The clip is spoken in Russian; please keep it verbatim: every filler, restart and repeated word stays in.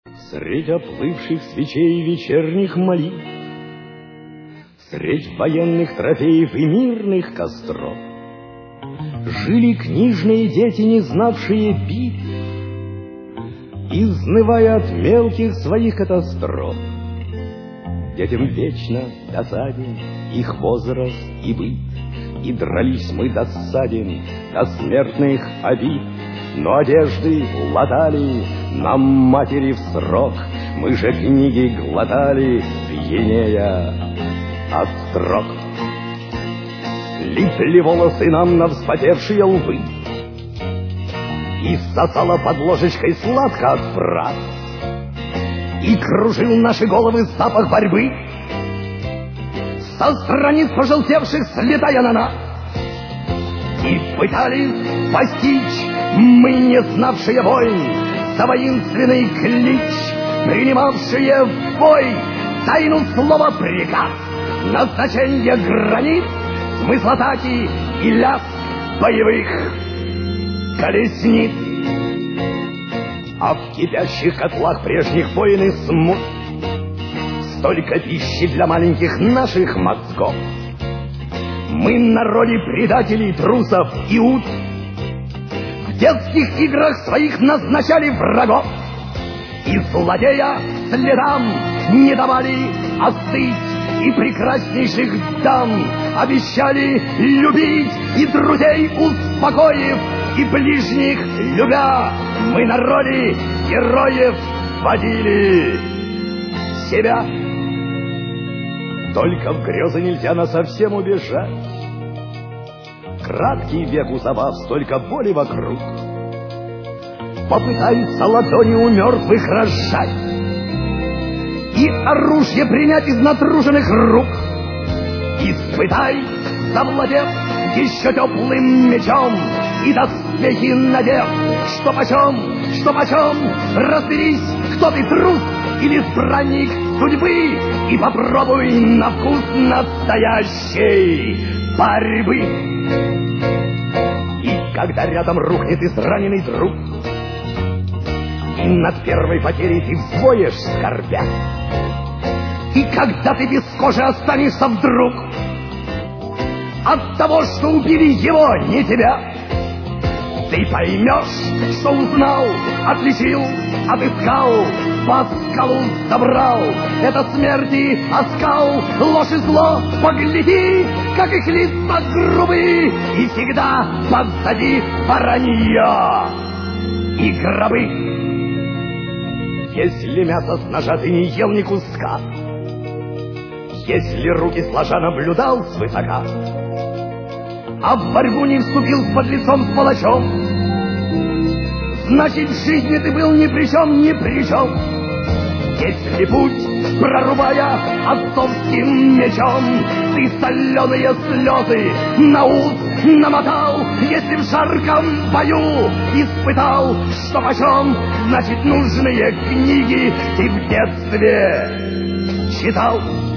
Средь оплывших свечей вечерних молитв, средь военных трофеев и мирных костров жили книжные дети, не знавшие битв, изнывая от мелких своих катастроф. Детям вечно досаден их возраст и быт, и дрались мы досаден до смертных обид. Но одежды латали нам матери в срок, мы же книги глотали, пьянея от строк. Липли волосы нам на вспотевшие лбы, и сосала под ложечкой сладко от фраз, и кружил наши головы запах борьбы, со страниц пожелтевших слетая на нас. И пытались постичь мы, не знавшие войн, за воинственный клич, принимавшие в бой тайну слова приказ, назначение границ, смысл атаки и лязг боевых колесниц. А в кипящих котлах прежних войн и смут столько пищи для маленьких наших мозгов. Мы на роли предателей, трусов и ут в детских играх своих назначали врагов, и злодея следам не давали остыть, и прекраснейших дам обещали любить, и друзей успокоив, и ближних любя, мы на роли героев водили себя. Только в грезы нельзя насовсем убежать. Краткий век у забав, столько боли вокруг. Попытаются ладони у мертвых разжать и оружие принять из натруженных рук. Испытай, завладев еще теплым мечом, и доспехи надев, что почем, что почем, разберись, кто ты, трус или избранник судьбы, и попробуй на вкус настоящей борьбы. И когда рядом рухнет израненный друг, и над первой потерей ты взвоешь скорбя, и когда ты без кожи останешься вдруг от того, что убили его, не тебя, ты поймешь, что узнал, отличил, отыскал, по скалу забрал. Это смерти оскал, ложь и зло, погляди, как их лица грубые, и всегда позади воронье и гробы. Если мясо с ножа ты не ел ни куска, если руки сложа наблюдал свысока, а в борьбу не вступил с подлецом, с палачом, значит, в жизни ты был ни при чем, ни при чем. Если путь, прорубая отцовским мечом, ты соленые слезы на ус намотал, если в жарком бою испытал, что почем, значит, нужные книги ты в детстве читал.